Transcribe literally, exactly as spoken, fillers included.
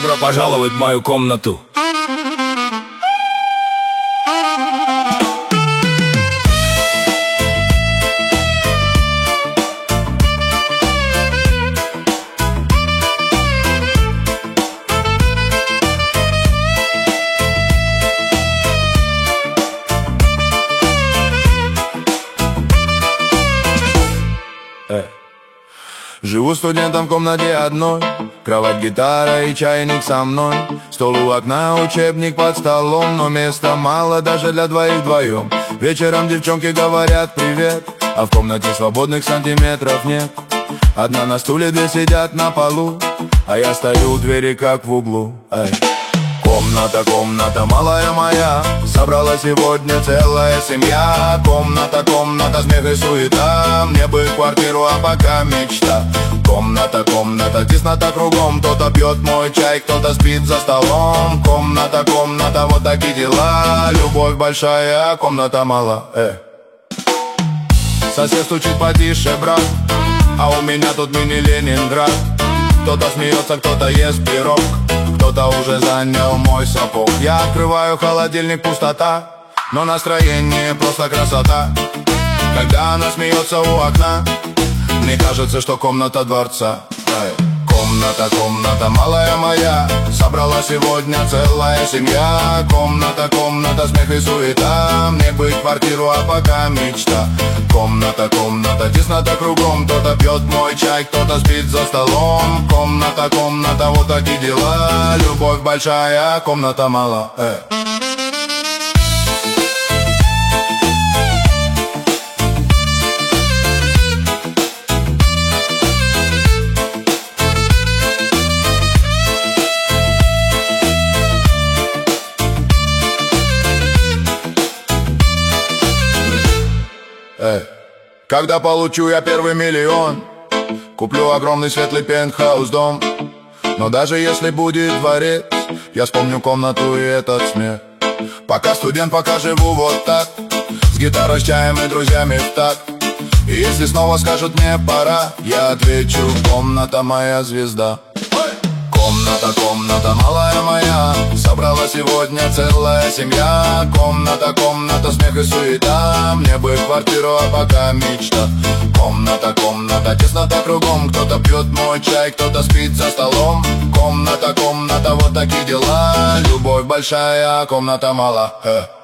Добро пожаловать в мою комнату. Живу студентом в комнате одной, кровать, гитара и чайник со мной. Стол у окна, учебник под столом, но места мало даже для двоих вдвоем. Вечером девчонки говорят привет, а в комнате свободных сантиметров нет. Одна на стуле, две сидят на полу, а я стою у двери как в углу. Эй. Комната, комната, малая моя, собрала сегодня целая семья. Комната, комната, смех и суета, мне бы квартиру, а пока мечта. Комната, комната, теснота кругом, кто-то пьет мой чай, кто-то спит за столом. Комната, комната, вот такие дела, любовь большая, комната мала. э. Сосед стучит потише, брат, а у меня тут мини-Ленинград. Кто-то смеется, кто-то ест пирог, кто-то уже занял мой сапог. Я открываю холодильник, пустота, но настроение просто красота. Когда она смеется у окна, мне кажется, что комната дворца. Эй. Комната, комната, малая моя, собрала сегодня целая семья. Комната, комната, смех и суета, мне бы квартиру, а пока мечта. Комната, комната, теснота кругом, кто-то пьет мой чай, кто-то спит за столом. Комната, комната, вот такие дела, любовь большая, комната мала. э. Эй. Когда получу я первый миллион, куплю огромный светлый пентхаус дом. Но даже если будет дворец, я вспомню комнату и этот смех. Пока студент, пока живу вот так, с гитарой, с чаем и друзьями в такт. И если снова скажут мне пора, я отвечу: комната моя звезда. Комната, комната, малая моя, собрала сегодня целая семья. Комната, комната, смех и суета, мне бы квартиру, а пока мечта. Комната, комната, теснота кругом, кто-то пьет мой чай, кто-то спит за столом. Комната, комната, вот такие дела, любовь большая, комната мала. э.